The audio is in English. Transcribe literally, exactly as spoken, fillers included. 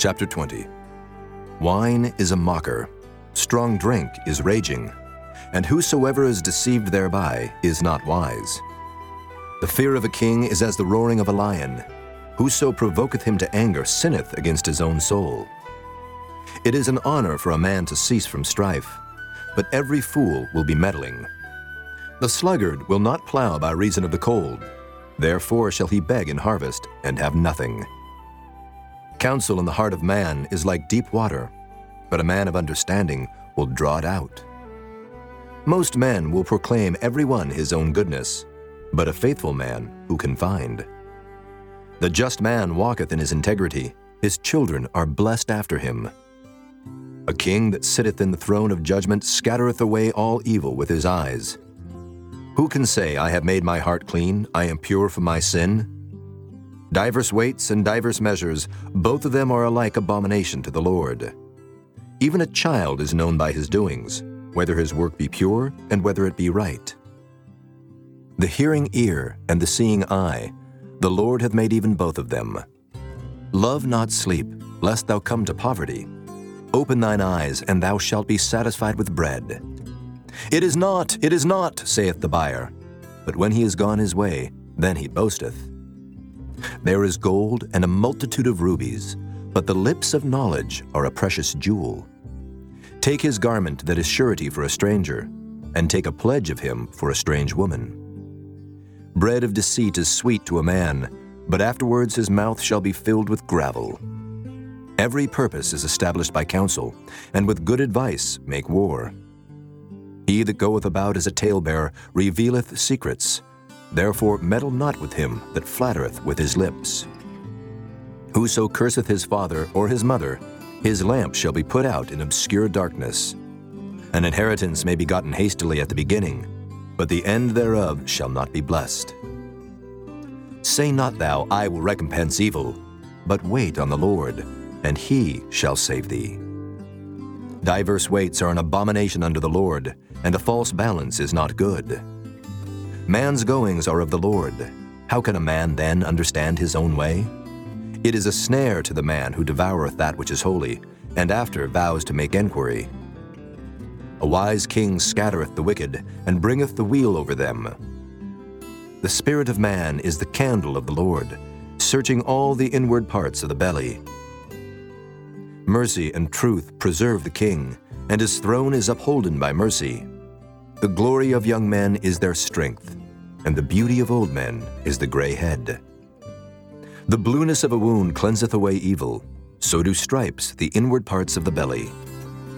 Chapter twenty. Wine is a mocker, strong drink is raging, and whosoever is deceived thereby is not wise. The fear of a king is as the roaring of a lion. Whoso provoketh him to anger sinneth against his own soul. It is an honor for a man to cease from strife, but every fool will be meddling. The sluggard will not plow by reason of the cold, therefore shall he beg in harvest and have nothing. Counsel in the heart of man is like deep water, but a man of understanding will draw it out. Most men will proclaim every one his own goodness, but a faithful man who can find? The just man walketh in his integrity, his children are blessed after him. A king that sitteth in the throne of judgment scattereth away all evil with his eyes. Who can say, I have made my heart clean, I am pure from my sin? Divers weights and divers measures, both of them are alike abomination to the Lord. Even a child is known by his doings, whether his work be pure and whether it be right. The hearing ear and the seeing eye, the Lord hath made even both of them. Love not sleep, lest thou come to poverty. Open thine eyes, and thou shalt be satisfied with bread. It is not, it is not, saith the buyer. But when he is gone his way, then he boasteth. There is gold and a multitude of rubies, but the lips of knowledge are a precious jewel. Take his garment that is surety for a stranger, and take a pledge of him for a strange woman. Bread of deceit is sweet to a man, but afterwards his mouth shall be filled with gravel. Every purpose is established by counsel, and with good advice make war. He that goeth about as a talebearer revealeth secrets. Therefore meddle not with him that flattereth with his lips. Whoso curseth his father or his mother, his lamp shall be put out in obscure darkness. An inheritance may be gotten hastily at the beginning, but the end thereof shall not be blessed. Say not thou, I will recompense evil, but wait on the Lord, and he shall save thee. Diverse weights are an abomination unto the Lord, and a false balance is not good. Man's goings are of the Lord. How can a man then understand his own way? It is a snare to the man who devoureth that which is holy, and after vows to make enquiry. A wise king scattereth the wicked, and bringeth the wheel over them. The spirit of man is the candle of the Lord, searching all the inward parts of the belly. Mercy and truth preserve the king, and his throne is upholden by mercy. The glory of young men is their strength, and the beauty of old men is the gray head. The blueness of a wound cleanseth away evil, so do stripes the inward parts of the belly.